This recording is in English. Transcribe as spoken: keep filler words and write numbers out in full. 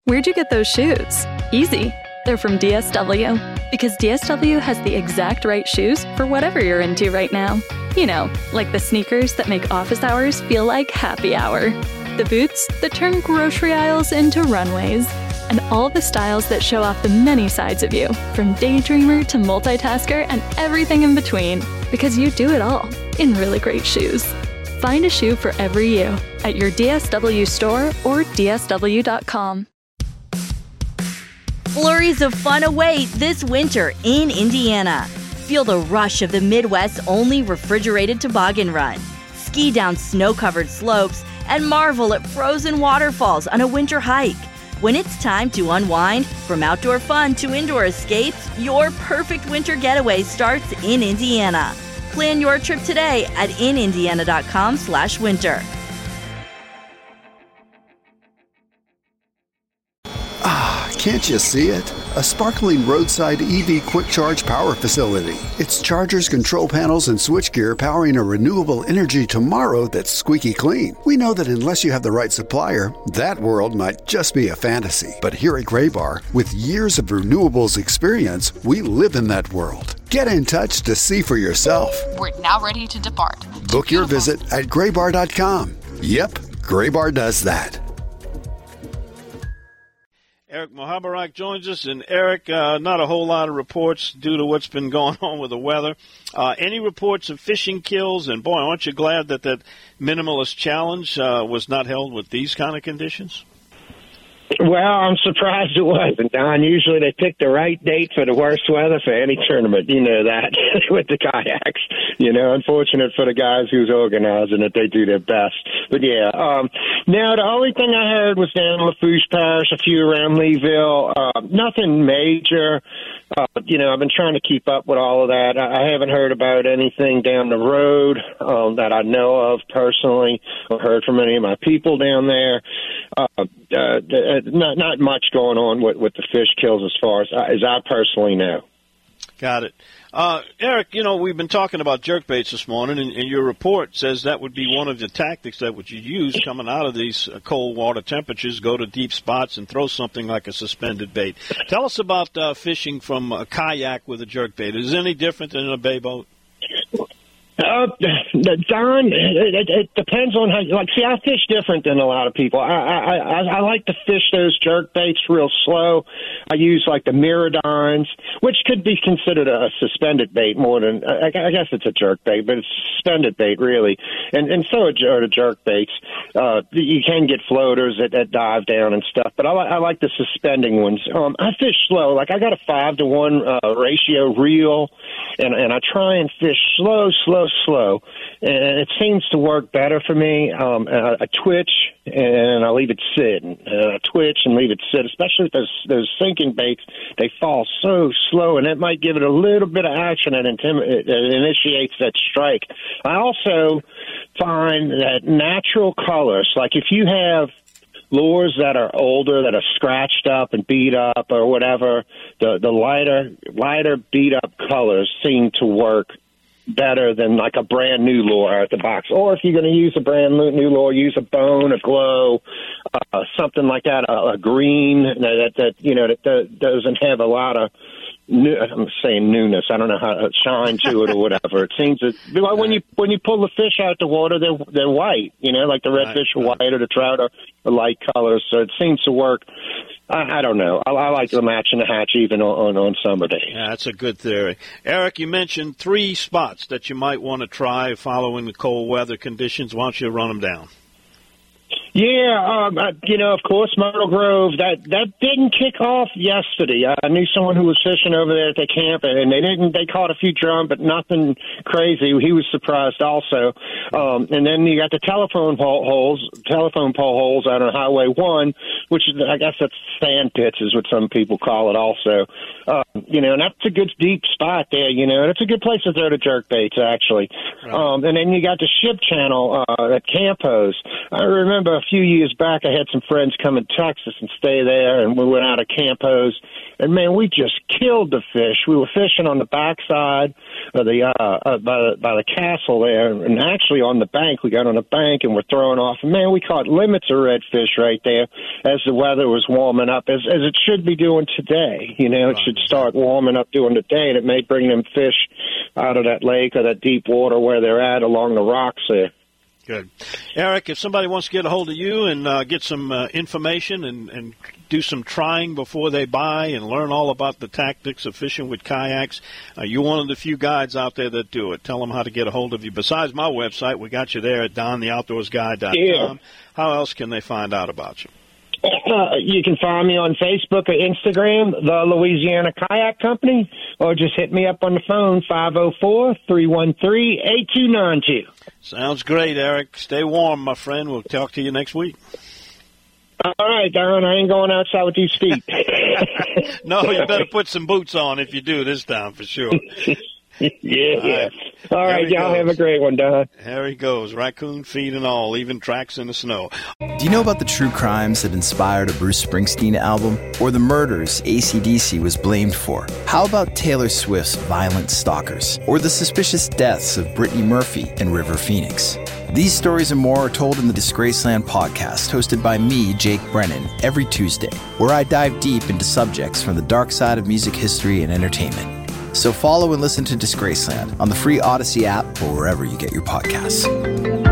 Where'd you get those shoes? Easy. They're from D S W. Because D S W has the exact right shoes for whatever you're into right now. You know, like the sneakers that make office hours feel like happy hour. The boots that turn grocery aisles into runways. And all the styles that show off the many sides of you, from daydreamer to multitasker and everything in between. Because you do it all in really great shoes. Find a shoe for every you at your D S W store or D S W dot com. Flurries of fun await this winter in Indiana. Feel the rush of the Midwest's only refrigerated toboggan run. Ski down snow-covered slopes and marvel at frozen waterfalls on a winter hike. When it's time to unwind, from outdoor fun to indoor escapes, your perfect winter getaway starts in Indiana. Plan your trip today at in indiana dot com slash winter. Ah, can't you see it? A sparkling roadside E V quick charge power facility. It's chargers, control panels, and switchgear powering a renewable energy tomorrow that's squeaky clean. We know that unless you have the right supplier, that world might just be a fantasy. But here at Graybar, with years of renewables experience, we live in that world. Get in touch to see for yourself. We're now ready to depart. Book your visit at graybar dot com. Yep, Graybar does that. Eric Mohabarak joins us. And, Eric, uh, not a whole lot of reports due to what's been going on with the weather. Uh, any reports of fishing kills? And, boy, aren't you glad that that minimalist challenge uh, was not held with these kind of conditions? Well, I'm surprised it wasn't, Don. Usually they pick the right date for the worst weather for any tournament. You know that with the kayaks. You know, unfortunate for the guys who's organizing it. They do their best. But, yeah. Um, now, the only thing I heard was down in Lafourche Parish, a few around Leeville. Uh, nothing major. Uh, you know, I've been trying to keep up with all of that. I, I haven't heard about anything down the road um, that I know of personally or heard from any of my people down there. Uh, uh, not not much going on with, with the fish kills as far as, as I personally know. Got it. Uh, Eric, you know, we've been talking about jerkbaits this morning, and, and your report says that would be one of the tactics that would you use coming out of these uh, cold water temperatures, go to deep spots and throw something like a suspended bait. Tell us about uh, fishing from a kayak with a jerkbait. Is it any different than a bay boat? Uh, Don, it, it depends on how you like. See, I fish different than a lot of people. I, I, I, I like to fish those jerk baits real slow. I use like the Miradynes, which could be considered a suspended bait more than, I, I guess it's a jerk bait, but it's suspended bait really. And, and so are the jerk baits. Uh, you can get floaters that, that dive down and stuff, but I, li- I like the suspending ones. Um, I fish slow. Like I got a five to one, uh, ratio reel, and, and I try and fish slow, slow, slow, and it seems to work better for me. Um, I, I twitch and I leave it sit, and I twitch and leave it sit. Especially with those those sinking baits, they fall so slow, and it might give it a little bit of action that intim- it initiates that strike. I also find that natural colors, like if you have lures that are older, that are scratched up and beat up or whatever, the the lighter lighter beat up colors seem to work better than like a brand new lure out the box. Or if you're going to use a brand new lure, use a bone, a glow, uh, something like that, a, a green that, that you know that, that doesn't have a lot of new, I'm saying newness. I don't know how to shine to it or whatever. It seems that like when you when you pull the fish out the water, they're they're white. You know, like the redfish are white or the trout are, are light colors. So it seems to work. I, I don't know. I, I like the match and the hatch even on, on, on summer days. Yeah, that's a good theory. Eric, you mentioned three spots that you might want to try following the cold weather conditions. Why don't you run them down? Yeah, um, I, you know, of course, Myrtle Grove, that, that didn't kick off yesterday. I knew someone who was fishing over there at the camp, and they didn't, they caught a few drum, but nothing crazy. He was surprised also. Um, and then you got the telephone pole holes, telephone pole holes out on Highway one, which is, I guess that's sand pits is what some people call it also. Uh, you know, and that's a good deep spot there, you know, and it's a good place to throw the jerk baits, actually. Right. Um, and then you got the ship channel, uh, at Camp Hose. I remember a few years back, I had some friends come in Texas and stay there, and we went out of Camp Hose, and man, we just killed the fish. We were fishing on the backside by the uh, uh, by the, by the castle there, and actually on the bank. We got on the bank and we're throwing off. And man, we caught limits of redfish right there as the weather was warming up, as as it should be doing today. You know, it should start warming up during the day, and it may bring them fish out of that lake or that deep water where they're at along the rocks there. Good. Eric, if somebody wants to get a hold of you and uh, get some uh, information and, and do some trying before they buy and learn all about the tactics of fishing with kayaks, uh, you're one of the few guides out there that do it. Tell them how to get a hold of you. Besides my website, we got you there at don the outdoors guy dot com. Yeah. How else can they find out about you? Uh, you can find me on Facebook or Instagram, the Louisiana Kayak Company, or just hit me up on the phone, five oh four, three one three, eight two nine two. Sounds great, Eric. Stay warm, my friend. We'll talk to you next week. All right, Don, I ain't going outside with these feet. No, you better put some boots on if you do this time, for sure. yeah, all yeah. Right. All right, y'all goes. have a great one, Don. There he goes, raccoon feet and all, leaving tracks in the snow. Do you know about the true crimes that inspired a Bruce Springsteen album? Or the murders A C D C was blamed for? How about Taylor Swift's Violent Stalkers? Or the suspicious deaths of Brittany Murphy and River Phoenix? These stories and more are told in the Disgraceland podcast, hosted by me, Jake Brennan, every Tuesday, where I dive deep into subjects from the dark side of music history and entertainment. So follow and listen to Disgraceland on the free Odyssey app or wherever you get your podcasts.